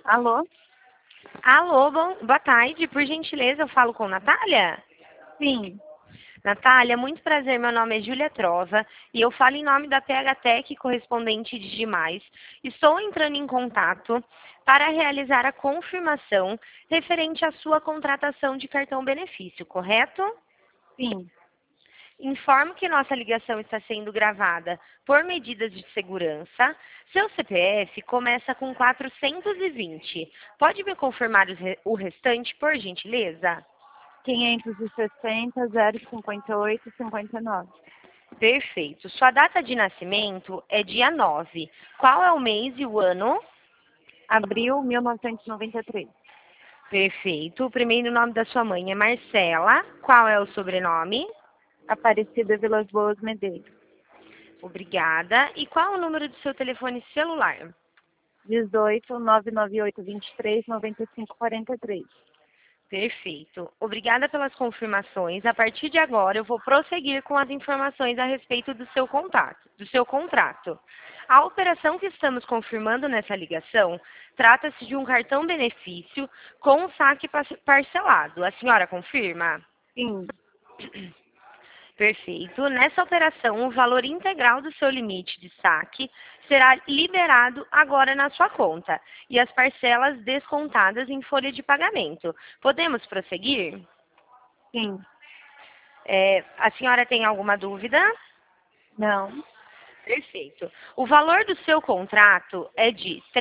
Alô? Alô, boa tarde. Por gentileza, eu falo com Natália? Sim. Natália, muito prazer. Meu nome é Júlia Trova e eu falo em nome da PH Tech, correspondente de Demais. Estou entrando em contato para realizar a confirmação referente à sua contratação de cartão benefício, correto? Sim. Informo que nossa ligação está sendo gravada por medidas de segurança. Seu CPF começa com 420. Pode me confirmar o restante, por gentileza? 560, 058, 59. Perfeito. Sua data de nascimento é dia 9. Qual é o mês e o ano? Abril 1993. Perfeito. O primeiro nome da sua mãe é Marcela. Qual é o sobrenome? Aparecida Vilas Boas Medeiros. Obrigada. E qual é o número do seu telefone celular? 18 998 23 95 43. Perfeito. Obrigada pelas confirmações. A partir de agora, eu vou prosseguir com as informações a respeito do seu contrato. A operação que estamos confirmando nessa ligação trata-se de um cartão benefício com um saque parcelado. A senhora confirma? Sim. Perfeito. Nessa operação, o valor integral do seu limite de saque será liberado agora na sua conta e as parcelas descontadas em folha de pagamento. Podemos prosseguir? Sim. A senhora tem alguma dúvida? Não. Perfeito. O valor do seu contrato é de R$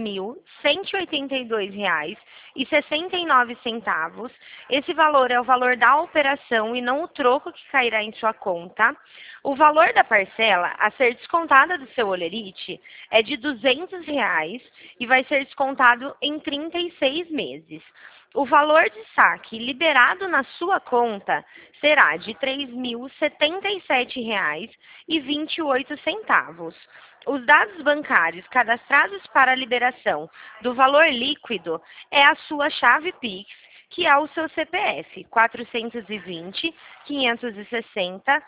3.182,69. Esse valor é o valor da operação e não o troco que cairá em sua conta. O valor da parcela a ser descontada do seu holerite é de R$ 200 e vai ser descontado em 36 meses. O valor de saque liberado na sua conta será de R$ 3.077,28. Os dados bancários cadastrados para a liberação do valor líquido é a sua chave Pix, que é o seu CPF 420 560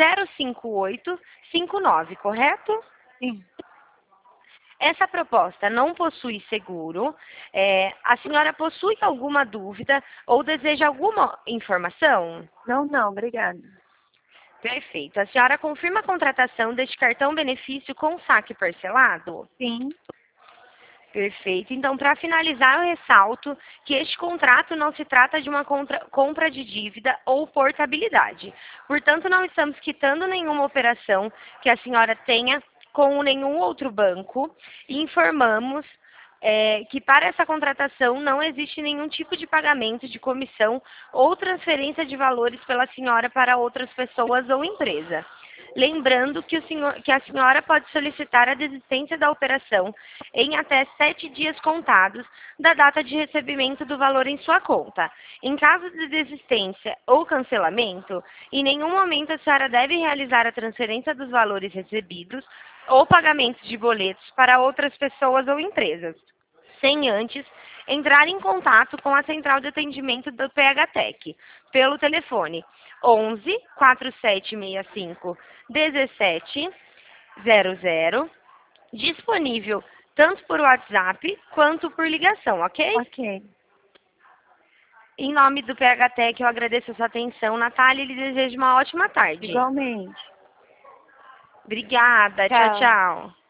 05859, correto? Sim. Essa proposta não possui seguro. A senhora possui alguma dúvida ou deseja alguma informação? Não, obrigada. Perfeito. A senhora confirma a contratação deste cartão benefício com saque parcelado? Sim. Perfeito. Então, para finalizar, eu ressalto que este contrato não se trata de uma compra de dívida ou portabilidade. Portanto, não estamos quitando nenhuma operação que a senhora tenha com nenhum outro banco e informamos que para essa contratação não existe nenhum tipo de pagamento de comissão ou transferência de valores pela senhora para outras pessoas ou empresa. Lembrando que a senhora pode solicitar a desistência da operação em até 7 dias contados da data de recebimento do valor em sua conta. Em caso de desistência ou cancelamento, em nenhum momento a senhora deve realizar a transferência dos valores recebidos ou pagamentos de boletos para outras pessoas ou empresas, sem antes entrar em contato com a central de atendimento do PH Tech pelo telefone 11 4765 1700, disponível tanto por WhatsApp quanto por ligação, ok? Ok. Em nome do PH Tech, eu agradeço a sua atenção, Natália, e lhe desejo uma ótima tarde. Igualmente. Obrigada, tchau, Tchau. tchau.